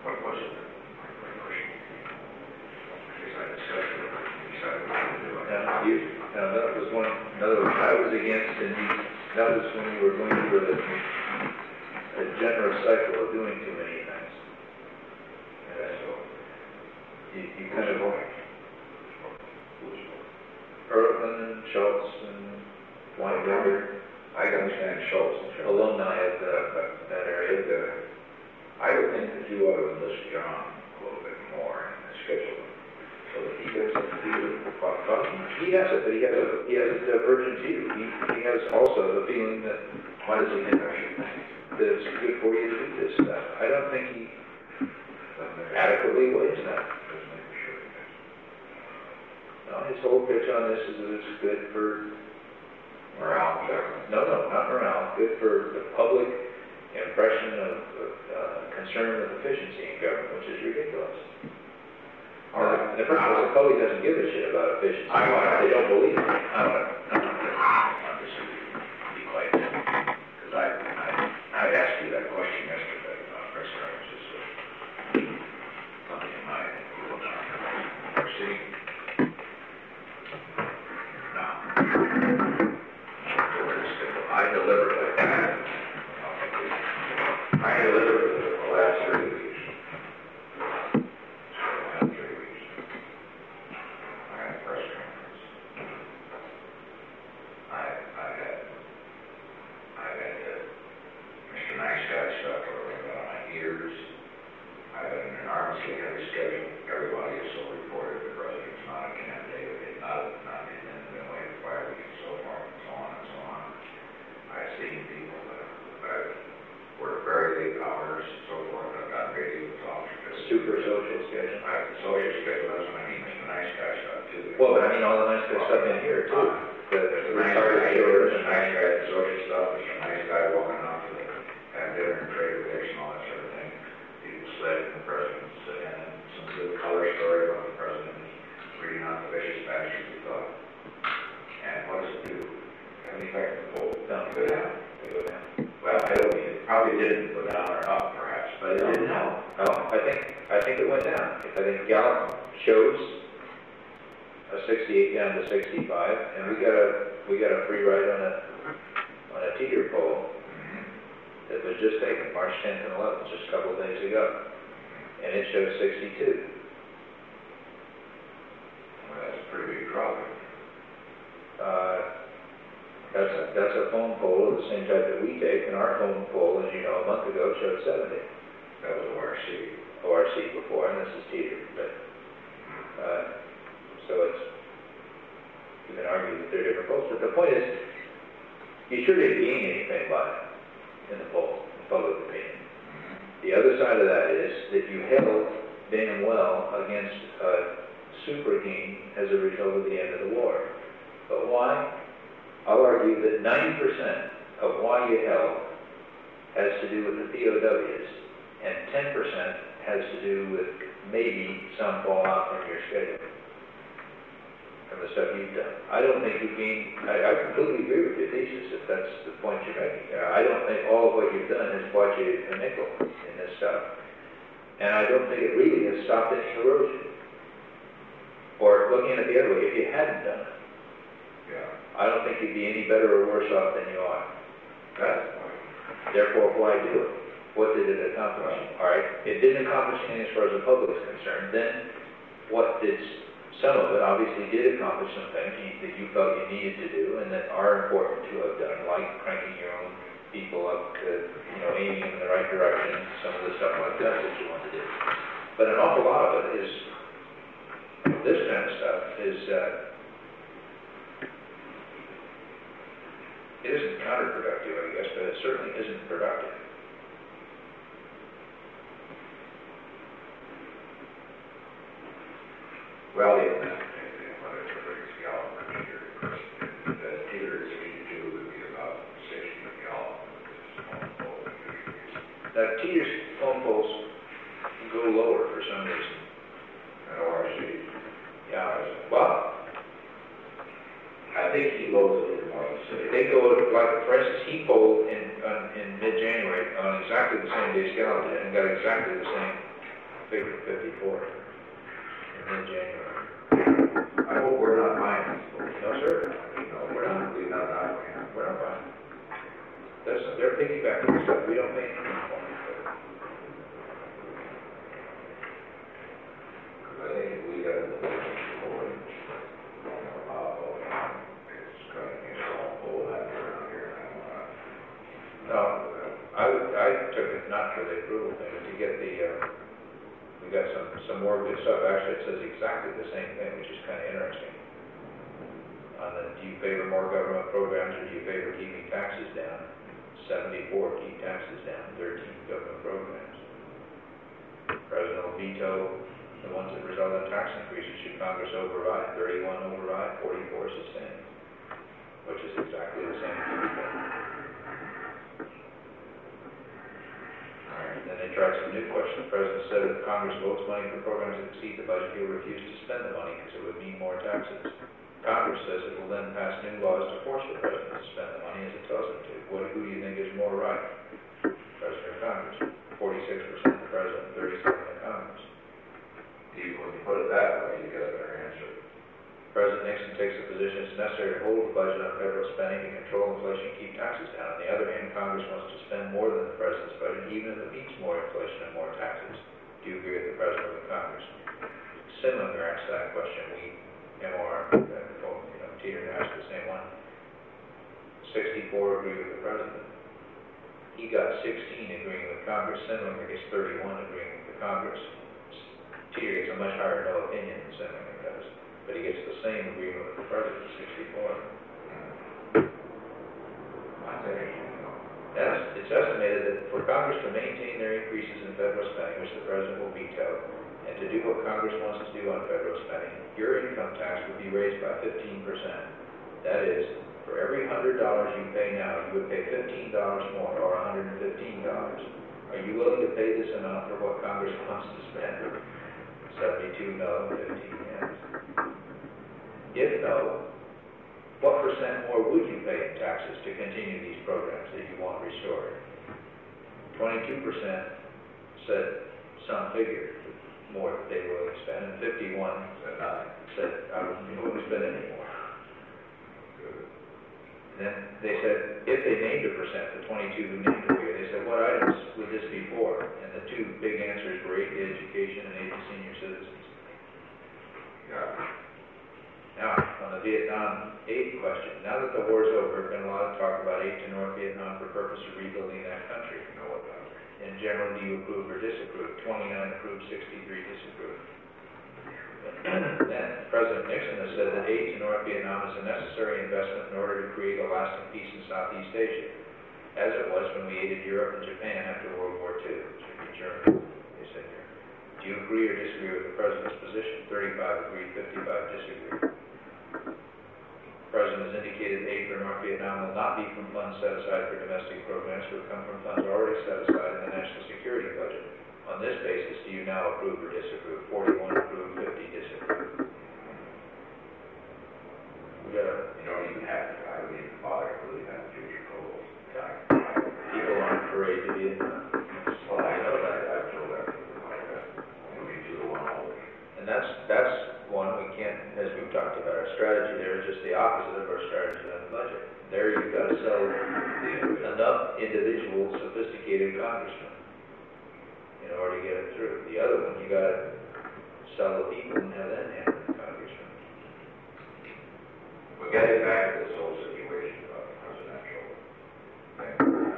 What was it? My question. Because I discussed it, we decided we were going to do it. That was one, in other words, I was against, and that was when you were going through a generous cycle of doing too many things. So you kind of Ehrlichman and Schultz and Weinberger. I understand Schultz. Alumni of that area. I would think that you ought to enlist John a little bit more in the schedule, so that he gets a feel of what talking. He has it, but he has a divergent view. He has also the feeling that Why does he think I should think? that it's good for you to do this stuff. I don't think he adequately weighs that. Just make sure he does. No, his whole pitch on this is that it's good for Morale, government. no, not morale. Good for the public impression of concern with efficiency in government, which is ridiculous. All right. The first place, the public doesn't give a shit about efficiency. They don't believe it. I'm just be quiet, because I asked you that question yesterday about press conferences. Something in my people are seeing. Now, I deliberately the last 3 weeks. I had a press conference. I had Mr. Nice Guy stuff over my ears. I had an enormously heavy schedule. Everybody is so reported. The president's not a candidate. Not been waiting for 5 weeks and so forth and so on and so on. I've seen people that work very late hours and so forth. I've got radio talks. Super social schedule. I have the social schedule. That's what I mean. Mr. Nice Guy stuff too. Well, but I mean all the nice guy stuff in here too. The retired jurors and nice guy, the social stuff. Mr. Nice Guy walking out to have dinner and trade with Dixon, all that sort of thing. People sled in the president's, and then some good color story about the president reading out the vicious bastards he thought. And what does it do? Have any effect on the poll? No. Go down. Go down. Well, I don't mean it probably didn't go down or up, perhaps, but it didn't help. No, I think it went down. I think Gallup shows a 68 down to 65, and we got a free ride on a teeter poll that was just taken March 10th and 11th, just a couple of days ago, and it shows 62. Well, that's a pretty big drop. That's a phone poll of the same type that we take, and our phone poll, as you know, a month ago showed 70. That was ORC before, and this is teeter, but so you can argue that they're different polls, but the point is, you sure didn't gain anything by it in the poll, in public opinion. The other side of that is that you held damn well against super gain as a result of the end of the war. But why? I'll argue that 90% of why you held has to do with the POWs, and 10% has to do with maybe some fallout from your schedule, from the stuff you've done. I don't think you gained, I completely agree with your thesis if that's the point you're making. I don't think all of what you've done has bought you a nickel in this stuff. And I don't think it really has stopped any erosion. Or looking at it the other way, if you hadn't done it, I don't think you'd be any better or worse off than you are. That's the point. Therefore, why do it? What did it accomplish? All right, it didn't accomplish anything as far as the public is concerned. Then, what did some of it obviously did accomplish some things that you felt you needed to do and that are important to have done, like cranking your own people up to, aiming in the right direction, some of the stuff like that you want to do. But an awful lot of it is, this kind of stuff is, it isn't counterproductive, I guess, but it certainly isn't productive. Well, whether it's a gallon or teeter, the teeter is 62 would be about 60 a gallon. That teeter's phone poles go lower for some reason. ORC. Yeah, well, I think he loads a little more than 60. they go, like, for instance, he polled in mid-January on exactly the same day Scala did and got exactly the same figure 54 in mid-January. I hope we're not buying these books. No, sir, No, we're not, we're not buying. we're not buying. They're piggybacking stuff, we don't pay anything for it. I think if we got the business before, it's gonna be all full around here. No, I took it not for the approval thing, but to get the, we got some more good stuff. Actually, it says exactly the same thing, which is kind of interesting. On the, do you favor more government programs or do you favor keeping taxes down? 74 keep taxes down, 13 government programs. President will veto the ones that result in tax increases. Should Congress override? 31 override, 44 sustain, which is exactly the same thing. Then they tried some new questions. The President said if Congress votes money for programs that exceed the budget, he'll refuse to spend the money because it would mean more taxes. Congress says it will then pass new laws to force the President to spend the money as it tells him to. Who do you think is more right? President or Congress? 46% the President, 37% the Congress. Even when you put it that way, you get a better answer. President Nixon takes the position it's necessary to hold the budget on federal spending to control inflation and keep taxes down. On the other hand, Congress wants to spend more than the President's budget, even if it means more inflation and more taxes. Do you agree with the President or the Congress? Similar asked that question. Teeter asked the same one. 64 agree with the President. He got 16 agreeing with Congress. Similar gets 31 agreeing with the Congress. Teeter gets a much higher no opinion than Similar does, but he gets the same agreement with the President, 64. Yes, it's estimated that for Congress to maintain their increases in federal spending, which the President will veto, and to do what Congress wants to do on federal spending, your income tax would be raised by 15%. That is, for every $100 you pay now, you would pay $15 more, or $115. Are you willing to pay this amount for what Congress wants to spend? 72 no, 15 yes. If no, what percent more would you pay in taxes to continue these programs that you want restored? 22% said some figure more that they will spend, and 51 said I wouldn't spend any more. And then they said, if they named a percent, the 22 who named the figure, they said, what items would this be for? And the two big answers were aid to education and aid to senior citizens. Now, on the Vietnam aid question, now that the war's over, there's been a lot of talk about aid to North Vietnam for purpose of rebuilding that country. In general, do you approve or disapprove? 29 approved, 63 disapprove. Then, President Nixon has said that aid to North Vietnam is a necessary investment in order to create a lasting peace in Southeast Asia, as it was when we aided Europe and Japan after World War II. It should be Germany, they said here. Do you agree or disagree with the President's position? 35 agree, 55 disagree. The President has indicated aid for North Vietnam will not be from funds set aside for domestic programs, but come from funds already set aside in the national security budget. On this basis, do you now approve or disapprove? 41 approve, 50 disapprove. You don't even have to, I wouldn't even bother really have future goals. People on parade to Vietnam. Well, I know that, I've told everyone like that. Moving to the one all. And that's one we can't, as we've talked about, our strategy there is just the opposite of our strategy on the budget. There you've got to sell enough individual, sophisticated congressmen in order to get it through. The other one, you got to sell the people and have them handle the congressmen. But getting back to this whole situation about the presidential thing,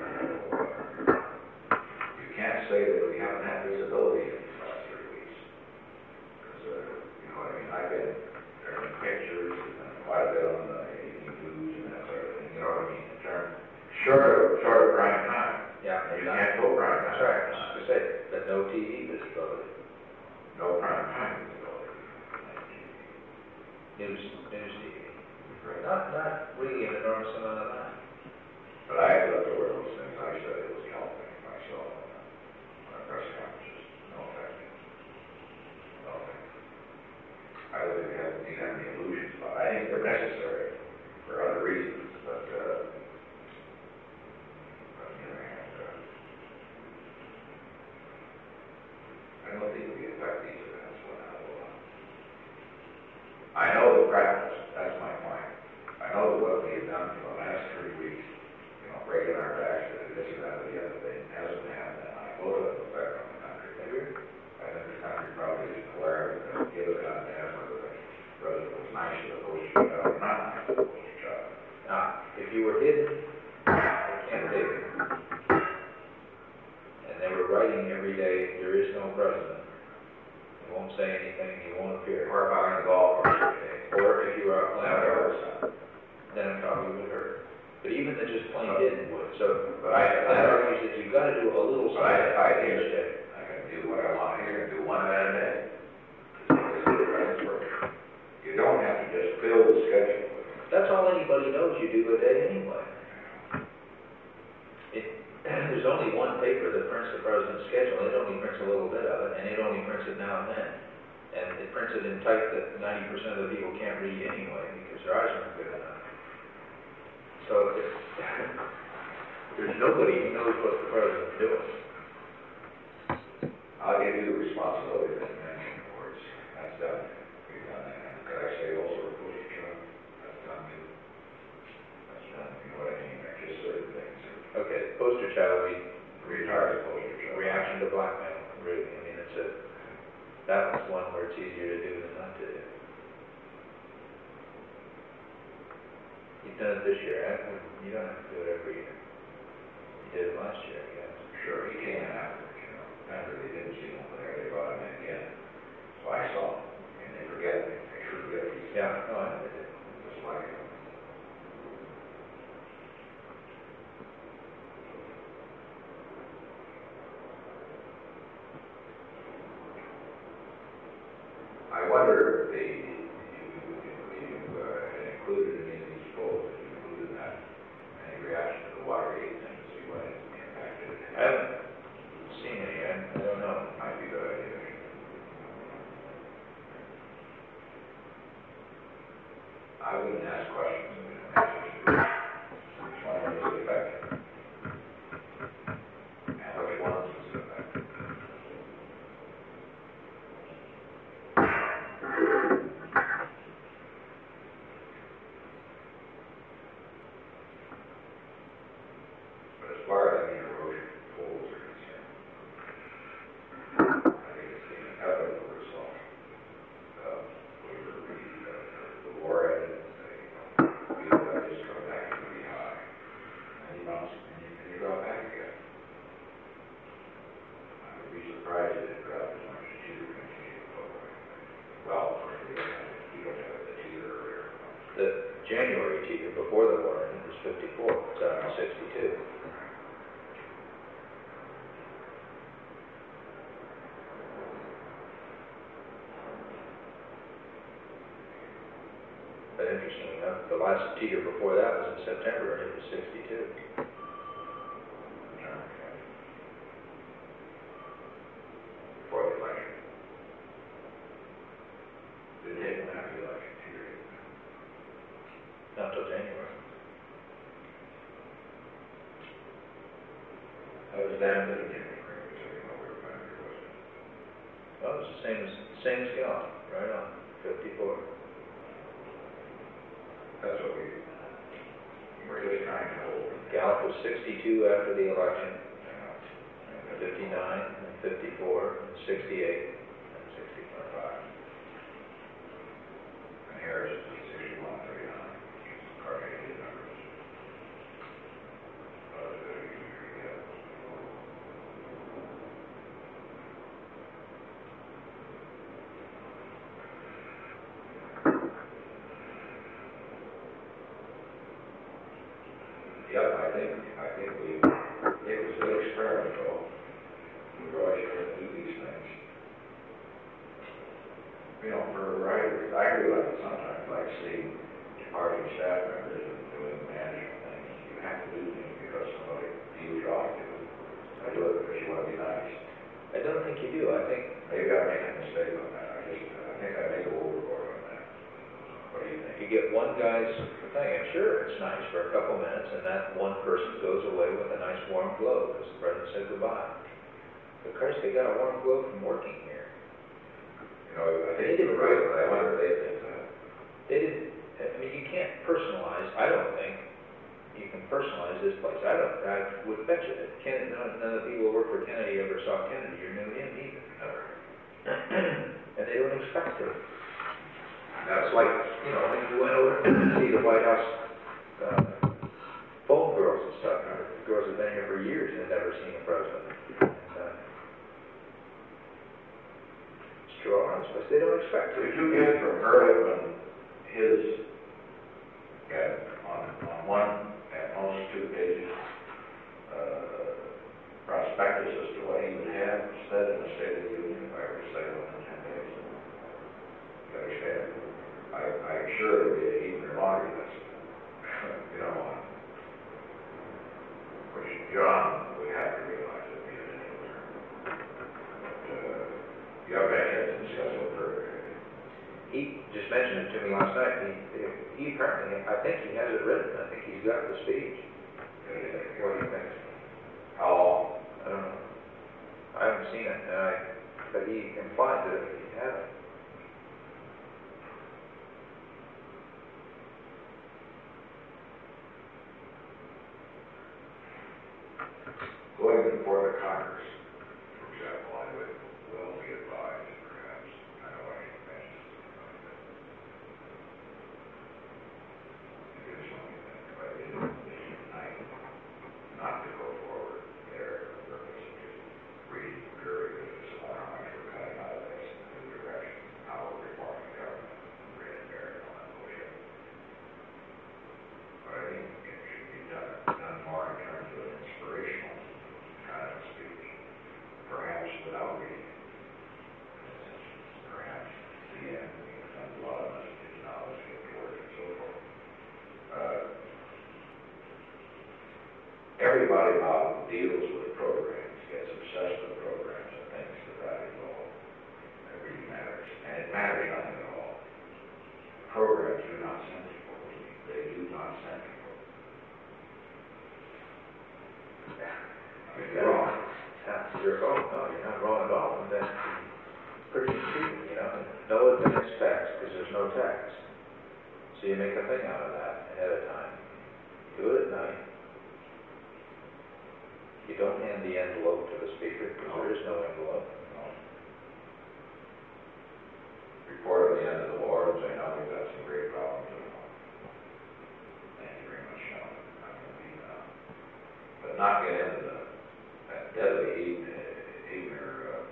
you can't say that we haven't had visibility in these last 3 weeks. Because, you know what I mean, I've been in pictures and quite a bit on the evening news and that sort of thing, you know what I mean, in terms, short of prime time. Yeah. You can't go prime time. That's right, I was just going to say, but no TV visibility. No prime time visibility. News TV. Right. Not really an enormous amount of that. But I had looked over those things, I said it was helping myself on a press conferences, no effect. No effect. I don't think we have any illusions, but I think they're necessary for other reasons, but on the other hand, I don't think we practice, that's my point. I know that what we have done for the last 3 weeks, you know, breaking our backs, this or that or the other thing, hasn't had that high vote effect on the country. I think the country probably is aware of it, give it on to them, whether it was nice to the poster child or not nice to the poster child. Now, if you were hidden at Camp David, and they were writing every day, there is no president, you won't say anything, you won't appear. Or if I'm in the golf course every day. Or if you were out playing Never ever golf, said. then it probably would hurt. But even the just plain hidden would, so But that argues that you've got to do a little But I something hear each day. I can do what I want here and do one of that a day. This is the right work. You don't have to just fill the schedule. That's all anybody knows you do a day anyway. There's only one paper that prints the president's schedule, and it only prints a little bit of it, and it only prints it now and then. And it prints it in type that 90% of the people can't read anyway, because their eyes aren't good enough. So, there's nobody who knows what the president's doing. I'll give you the responsibility of the management boards. That's done. We've done that. Could I say also a poster child? That's done too. That's done. You know what I mean? They're just certain things. Okay, poster child, Retired poster child. reaction to blackmail, really. I mean, that was one where it's easier to do than not to do. You've done it this year, you don't have to do it every year. You did it last year, I guess. Sure, he came in afterwards, you know. After they didn't see him there, they brought him in again. So I saw him, and they forget me. They sure forget me. Yeah, no, I know they did. Just like him. I wonder if you included in any of these polls, if you included that, any reaction to the Watergate thing, to see what it impacted. I haven't seen any, I don't know. Might be a good idea. I wouldn't ask questions if we don't have answers. Which one was it affected? And which ones was it affected? But as far as any erosion polls are concerned, I think it's the inevitable result of the war ended, you know, that just come back to be high. And you bounce, and you drop back again. I would be surprised if it dropped as much as teeter continue to go away. Well, of course, we don't have the teeter earlier. The January teeter before the war ended was 54, it's around 62. But interesting enough, the last teeter before that was in September, and it was 62. Before the election. Didn't hit them after the election, teeter hit them. Not till January. That was down to the January, so you know where January was. Well, it was the same scale, right on, 54. That's what we were just trying to hold. Gallup was 62 after the election, You know, and 59, and 54, and 68, and 65. And Harris is 61, 39, which is Carnegie numbers. Yeah. Yep, I think it was an experiment, though. We were always trying to do these things. You know, for a variety of reasons. I agree with it sometimes, like seeing departing staff members and doing management things. You have to do things because somebody views you ought to do it. I do it because you want to be nice. I don't think you do. I think Maybe I made a mistake on that. I think I may go overboard on that. What do you think? you get one guy's thing, and sure, it's nice for a couple minutes, and that one person goes away with a nice warm glow because the president said goodbye. But Christ, they got a warm glow from working here. You know, I think you're right, but I wonder if they think that. They didn't, I mean, you can't personalize, I don't think, you can personalize this place. I would bet you that Kennedy, none of the people who work for Kennedy ever saw Kennedy or knew him either. Never. And they don't expect to. That's like, you know, when you went over to see the White House phone girls and stuff. The girls have been here for years and never seen a president. And, it's true all around this place. They don't expect to. Did you get from Irwin his, on one, at most 2 pages, prospectus as to what he would have said in the State of the Union if I were to say within 10 days? You understand? I'm sure it would be even a laundry list. You know, which John would have to realize that he didn't learn. But, you haven't had a chance to discuss it further. He just mentioned it to me last night. He apparently, I think he has it written. I think he's got the speech. What do you think? How long? I don't know. I haven't seen it, but he implied that he had it. Going before the Congress, for example, I would well be advised, perhaps, I know I should mention something like that. It is something that if I did it tonight, not to go forward there, for the purpose of just reading the jury, because it's about how much we're cutting out of this, in the direction, how we're reforming government, read and bear, and all that bullshit. But I think it should be done more in terms of an inspirational kind of speech, perhaps without reading it. Perhaps the end, sends a lot of messages, knowledge, get towards, and so forth. Everybody now deals with programs, gets obsessed with programs and thinks that is all that really matters. And it matters nothing at all. Programs do not send people. They do not send people. You're wrong. You're wrong. No, you're not wrong at all. And that's pretty intriguing, you know. No advance tax because there's no tax. So you make a thing out of that ahead of time. Do it at night. You don't hand the envelope to the speaker because there is no envelope. No. Report at the end of the war and say, no, we've got some great problems at home. Thank you very much, Sean. I'm going to be but not get into that deadly eager,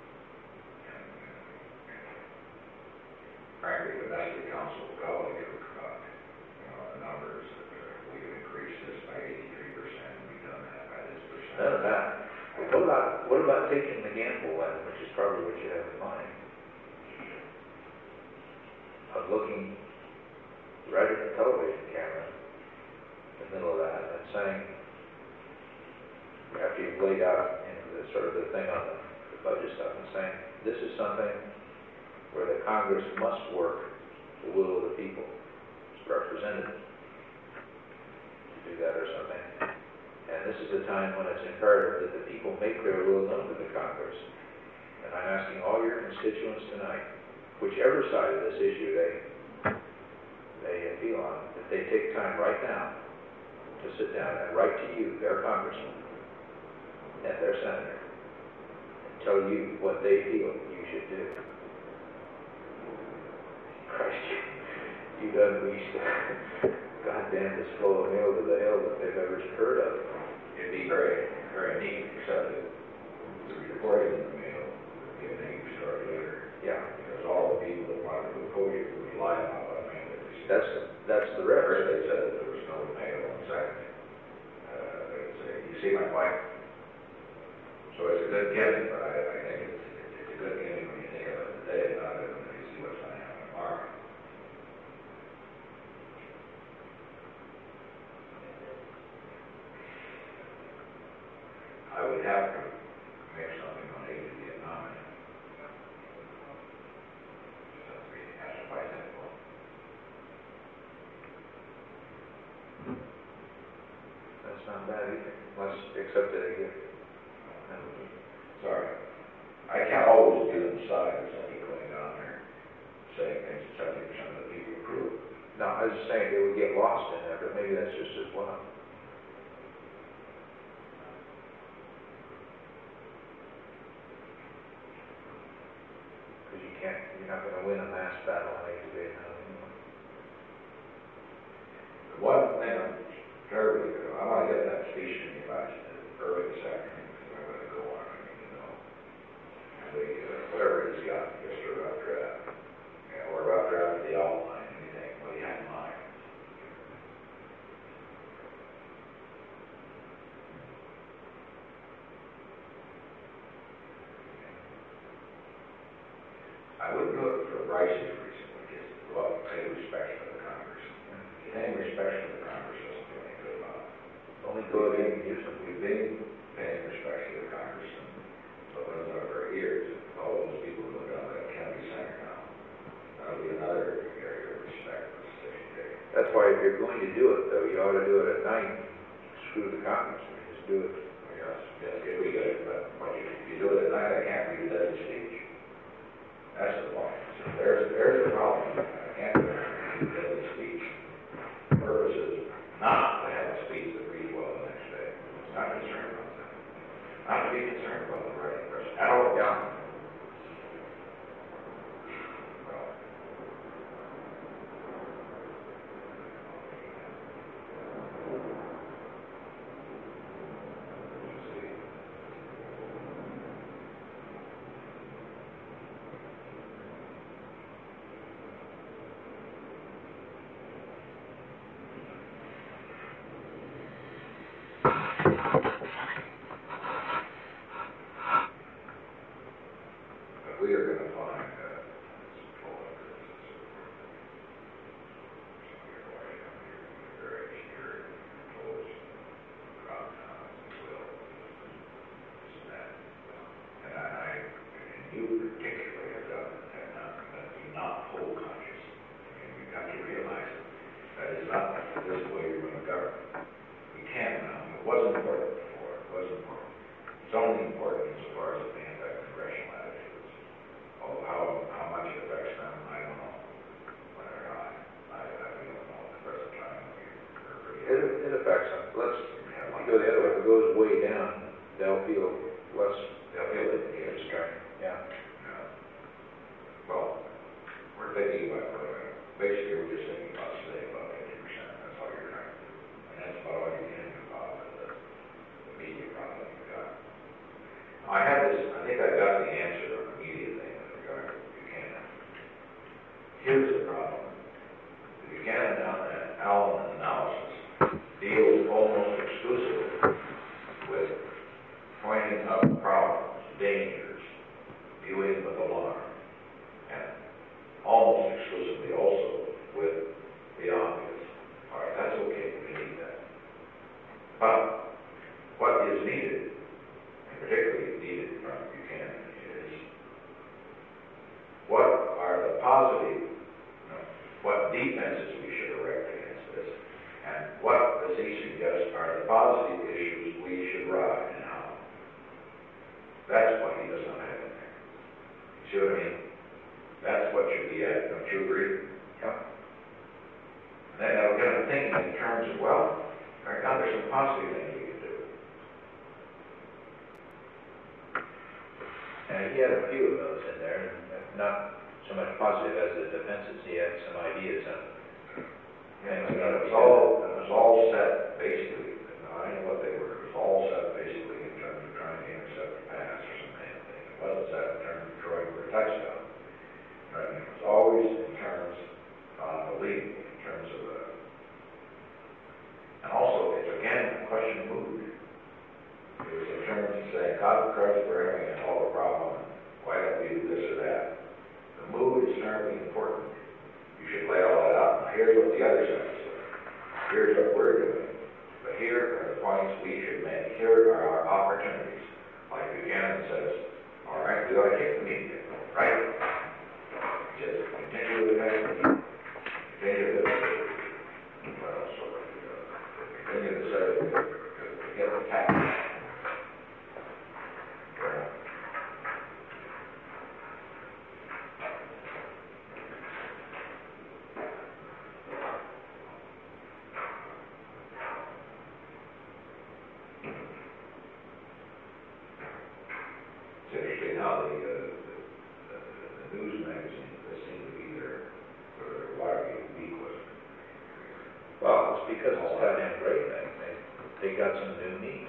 frankly, domestic council gobbledygook about, you know, the numbers that we could increase this by 83%, and we've done that by this percent. None of that. What about taking the gamble then, which is probably what you have in mind, of looking right at the television camera in the middle of that and saying, after you've laid out the sort of the thing on the budget stuff, and saying, this is something where the Congress must work the will of the people, represented to do that or something. And this is a time when it's imperative that the people make their will known to the Congress. And I'm asking all your constituents tonight, whichever side of this issue they feel on, that they take time right now to sit down and write to you, their congressman, and their senator, and tell you what they feel you should do. Christ, you've unleashed goddamn this flow of mail to the hell that they've ever heard of. It'd be very, very neat, except that the reporting in the mail would be a negative story later. Yeah. Because all the people that wanted to oppose you would rely on what mail they received. That's the risk. First they said that there was no mail, and second, they'd say, you see my point? So it's a good given, but I think it's a good given when you think of it today, not when you see what's going to happen tomorrow. I would have to make something on aid to Vietnam. Just have to be asked to fight that war. That's not bad either, except that they get. Sorry. I can't always get inside as I keep going down there, saying things that 70% of the people approve. No, I was just saying they would get lost in there, but maybe that's just as well. Because you're not gonna win a mass battle on a day now anyway. One thing I'm terribly, I want to get that speech to me by early this afternoon, because I'm going to go on, I mean, you know. And whatever he's got, just a rough draft. Yeah, or a rough draft of the outline, anything, what he had in mind. I wouldn't do it for Bryce's reason, which is, well, pay respect for the Congress. Paying respect for the Congress doesn't do any good about it. Only go ahead and use them. We've been paying respect to the Congress, and but when it's over years, all those people go down to Kennedy Center now. That'll be another area of respect for the city day. That's why if you're going to do it, though, you ought to do it at night. Screw the Congress, just do it. Yes, yes, if we get it, but if you do it at night, I can't read that speech. That's the point. So there's the problem. I can't read that speech. The purpose is not to have a speech that reads well the next day. I'm not concerned about that. Not to be concerned about the writing person at all. Yeah. Well, but we are going to find some trouble with this. Some of your white down here, very obscure, close, crowd towns, will, this and that. And you particularly do not poll conscious. I mean, you have to realize that is not this way you're going to govern. We can now. It wasn't important before. It wasn't important. It's only important insofar as it may affect congressional attitudes. Oh, how much it affects them, I don't know. Whether or not, I really don't know at the present time. We're pretty. It affects them. Let's go the other way. If it goes way down, they'll feel less. They'll feel it. Constrained. Yeah. Yeah. Well, we're thinking about, basically, we're just thinking about staying about 50%. That's all you're trying to do. And that's about all you can do about the media problem you've got. I think I got the answer on the media thing with regard to Buchanan. Here's the problem. The Buchanan Allen analysis deals almost exclusively with pointing out problems, dangers, viewing with alarm, and almost exclusively also with the obvious. All right, that's okay, we need that. But what is needed, and particularly needed from Buchanan, is what are the positive, what defenses we should erect against this, and what, as he suggests, are the positive issues we should ride and how. That's what he does not have in there. See what I mean? That's what should be added. Don't you agree? Yeah. And then I'm kind of thinking in terms of, well, now there's some positive things we can do. And he had a few of those in there, not so much positive as the defenses. He had some ideas on things And that it was all set basically, I know what they were, it was all set basically in terms of trying to intercept the pass or some kind of thing. It wasn't set in terms of throwing for a touchdown. Right? It was always in terms of the league, in terms of and also it's again a question of mood. It was in terms of saying, God Christ, we're having a hell of a problem, why don't we do this or that? The mood is terribly important. You should lay all that out. Now here's what the other side is doing. Here's what we're doing. But here are the points we should make. Here are our opportunities. Like Buchanan says, all right, we ought to kick the media, right? Just continue with that. Continue with what else? Continue to say, to get the tax. It's interesting how the news magazines, they seem to be there for their larvae week was. Well, it's because it's goddamn great, man. They got some new meat.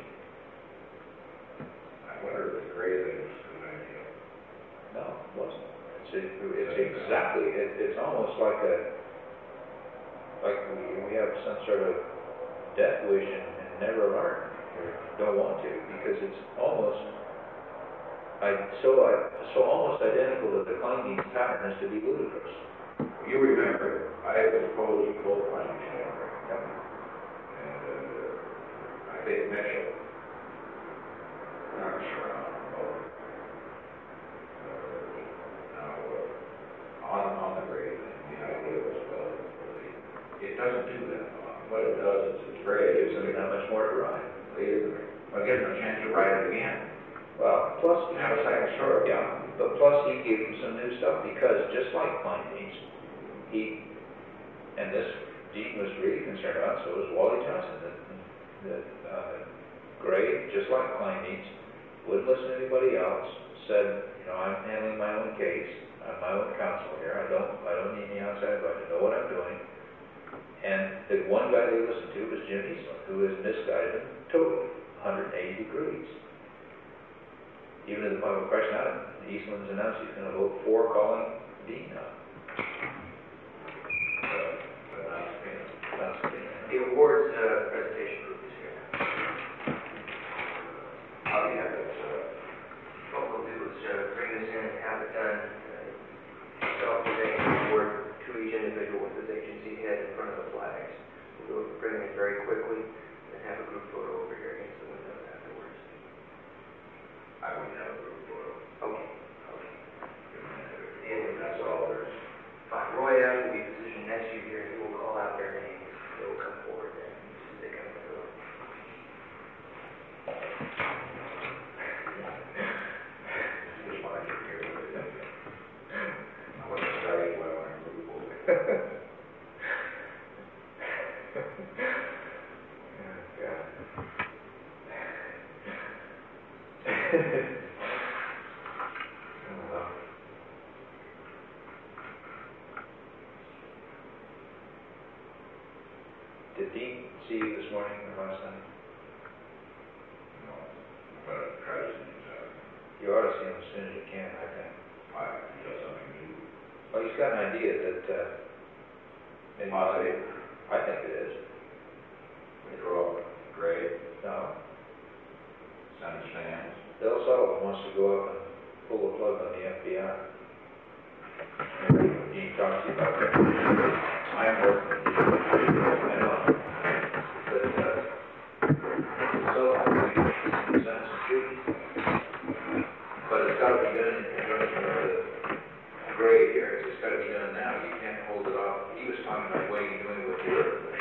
I wonder if the gray thing was a good idea. No, it wasn't. It's exactly, it's almost like we have some sort of death wish and never learn, or don't want to, because it's almost, so almost identical to the climbing pattern as to be ludicrous. You remember, I was opposed to both climbing chamber. Yep. And, I think Mitchell, not sure on on the grade, the idea was, well, it doesn't do that. What it does is it's great. It gives them that much more to ride. Well, it gives them a chance to ride it again. Well, plus, And have a second story. yeah, but plus he gave them some new stuff, because just like Pine Needs, and this Dean was really concerned about, so was Wally Johnson, that Gray, just like Pine Needs, wouldn't listen to anybody else, said, you know, I'm handling my own case, I'm my own counsel here, I don't need any outside advice, I know what I'm doing. And the one guy they listened to was Jim Eastland, who has misguided them totally, 180 degrees. Even at the point of question out, Eastland's announced he's going to vote for calling Dean now. The awards presentation group is here. How do you have it? What we'll do is bring this in, have it done, self-presenting the award to each individual with his agency head in front of the flags. We'll bring it very quickly and have a group photo over here against the windows afterwards. I wouldn't have a group photo. Okay. That's all there is. Fine. Roy Allen will be positioned next to you here, and he will call out their names. They will come forward then, as they come through. Just want to hear it. I wasn't starting well on a group photo. Did Dean see you this morning or last night? No, but I try to see that. You ought to see him as soon as you can, I think. Why, he does something new. Well, he's got an idea that, maybe, Positive. I think it is. We throw up grade, No, center stands. Bill Sullivan wants to go up and pull the plug on the FBI. Dean talks to you about that. I am working. I know. But, Sullivan thinks he can send some treaties. But it's got to be done in conjunction with the grade here. It's got to be done now. You can't hold it off. He was talking about waiting, doing what you're